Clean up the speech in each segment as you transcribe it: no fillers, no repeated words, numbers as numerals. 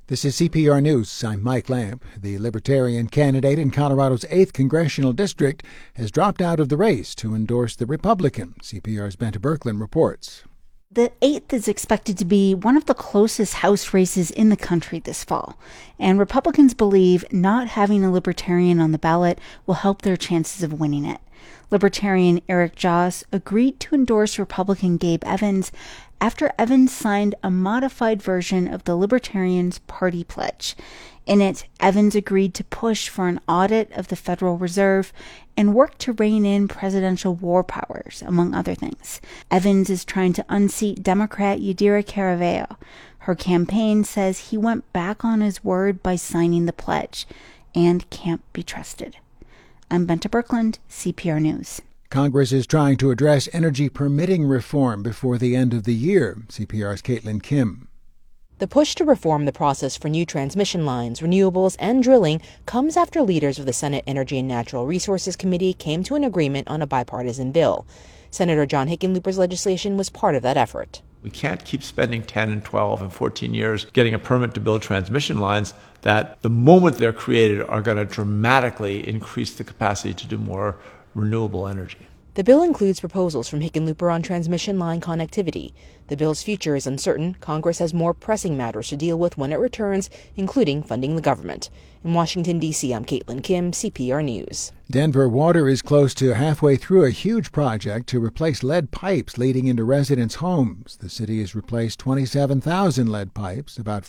This is CPR News. I'm Mike Lamp. The Libertarian candidate in Colorado's 8th Congressional District has dropped out of the race to endorse the Republican. CPR's Bente Birkeland reports. The 8th is expected to be one of the closest House races in the country this fall, and Republicans believe not having a Libertarian on the ballot will help their chances of winning it. Libertarian Eric Joss agreed to endorse Republican Gabe Evans after Evans signed a modified version of the Libertarians' party pledge. In it, Evans agreed to push for an audit of the Federal Reserve and work to rein in presidential war powers, among other things. Evans is trying to unseat Democrat Yadira Caraveo. Her campaign says he went back on his word by signing the pledge and can't be trusted. I'm Bente Birkeland, CPR News. Congress is trying to address energy permitting reform before the end of the year. CPR's Caitlin Kim. The push to reform the process for new transmission lines, renewables, and drilling comes after leaders of the Senate Energy and Natural Resources Committee came to an agreement on a bipartisan bill. Senator John Hickenlooper's legislation was part of that effort. We can't keep spending 10 and 12 and 14 years getting a permit to build transmission lines that the moment they're created are going to dramatically increase the capacity to do more renewable energy. The bill includes proposals from Hickenlooper on transmission line connectivity. The bill's future is uncertain. Congress has more pressing matters to deal with when it returns, including funding the government. In Washington, D.C., I'm Caitlin Kim, CPR News. Denver Water is close to halfway through a huge project to replace lead pipes leading into residents' homes. The city has replaced 27,000 lead pipes, about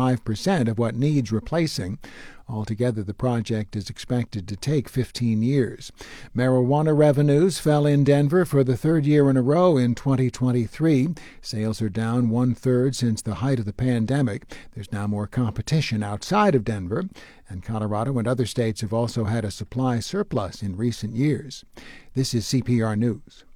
45% of what needs replacing. Altogether, the project is expected to take 15 years. Marijuana revenues fell in Denver for the third year in a row in 2023. Sales are down one-third since the height of the pandemic. There's now more competition outside of Denver, and Colorado and other states have also had a supply surplus in recent years. This is CPR News.